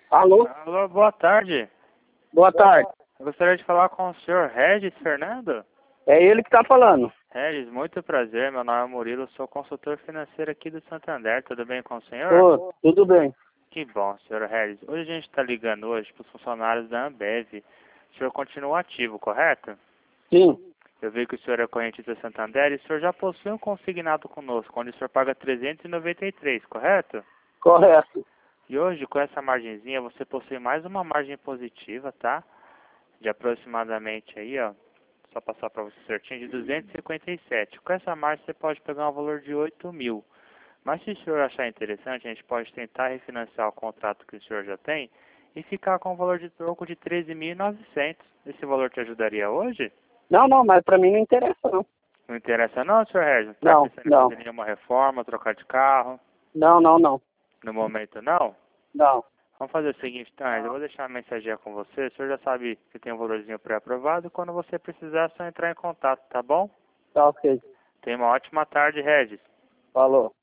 Alô? Alô, boa tarde. Boa tarde. Eu gostaria de falar com o senhor Regis Fernando. É ele que tá falando. Regis, muito prazer. Meu nome é Murilo, sou consultor financeiro aqui do Santander. Tudo bem com o senhor? Ô, tudo bem. Que bom, senhor Regis. Hoje a gente está ligando hoje para os funcionários da Ambev. O senhor continua ativo, correto? Sim, Eu vi que o senhor é correntista Santander e o senhor já possui um consignado conosco, onde o senhor paga 393, correto? correto. E hoje, com essa margenzinha, você possui mais uma margem positiva, tá? De aproximadamente aí, ó, só passar para você certinho, de 257. Com essa margem você pode pegar um valor de 8.000. Mas se o senhor achar interessante, a gente pode tentar refinanciar o contrato que o senhor já tem e ficar com um valor de troco de 13.900. Esse valor te ajudaria hoje? Não, mas pra mim não interessa, não. Não interessa não, senhor Regis? Está Não, pensando em não. fazer nenhuma reforma, trocar de carro? Não. No momento não? Não. Vamos fazer o seguinte, então, eu vou deixar a mensagem com você. O senhor já sabe que tem um valorzinho pré-aprovado. Quando você precisar, é só entrar em contato, tá bom? Tá ok. Tenha uma ótima tarde, Regis. Falou.